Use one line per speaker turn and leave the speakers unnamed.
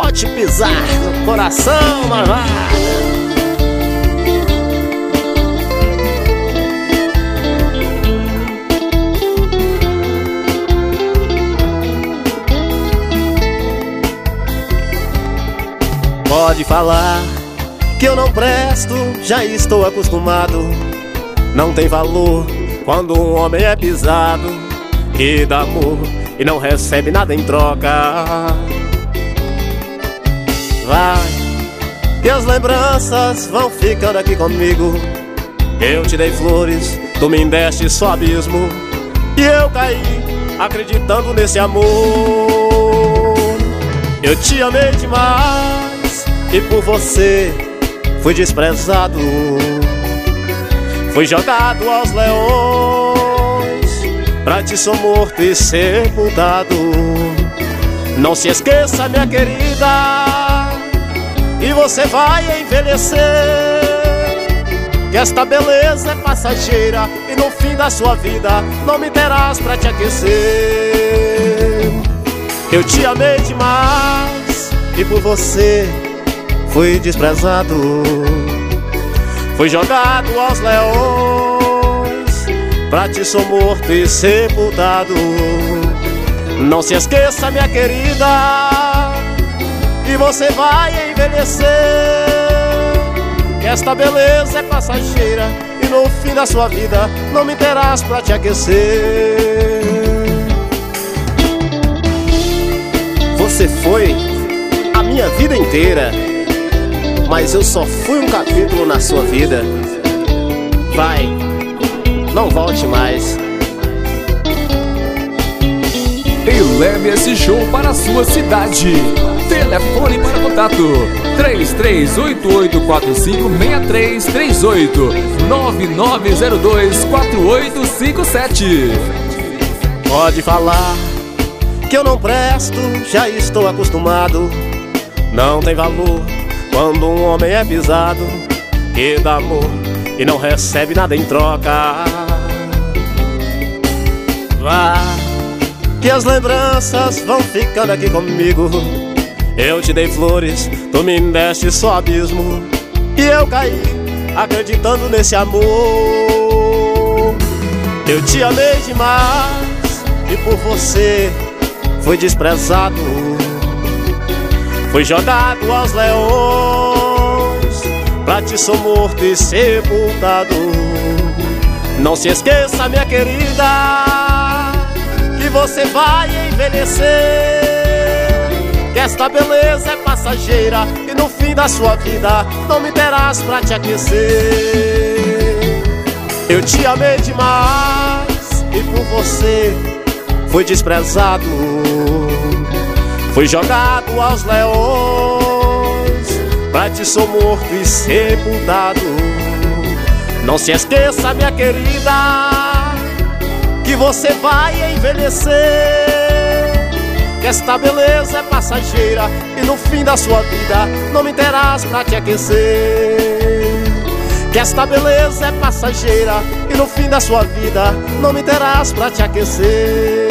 pode pisar no coração malvado. Pode falar que eu não presto, já estou acostumado. Não tem valor quando um homem é pisado, que dá amor e não recebe nada em troca. Vai, que as lembranças vão ficando aqui comigo. Eu te dei flores, tu me deste só abismo, e eu caí acreditando nesse amor. Eu te amei demais e por você fui desprezado, fui jogado aos leões, pra ti sou morto e sepultado. Não se esqueça, minha querida, e você vai envelhecer, que esta beleza é passageira e no fim da sua vida não me terás pra te aquecer. Eu te amei demais e por você fui desprezado, fui jogado aos leões, pra ti sou morto e sepultado. Não se esqueça, minha querida, e você vai envelhecer, que esta beleza é passageira e no fim da sua vida não me terás pra te aquecer. Você foi a minha vida inteira, mas eu só fui um capítulo na sua vida. Vai, não volte mais.
E leve esse show para a sua cidade. Telefone para contato 3388456338 99024857.
Pode falar que eu não presto, já estou acostumado. Não tem valor quando um homem é pisado, que dá amor e não recebe nada em troca. Vá, que as lembranças vão ficando aqui comigo. Eu te dei flores, tu me deste só abismo, e eu caí acreditando nesse amor. Eu te amei demais e por você fui desprezado, fui jogado aos leões, pra ti sou morto e sepultado. Não se esqueça, minha querida, que você vai envelhecer, que esta beleza é passageira e no fim da sua vida não me terás pra te aquecer. Eu te amei demais e por você fui desprezado, fui jogado aos leões, pra ti sou morto e sepultado. Não se esqueça, minha querida, que você vai envelhecer, que esta beleza é passageira e no fim da sua vida não me terás pra te aquecer. Que esta beleza é passageira e no fim da sua vida não me terás pra te aquecer.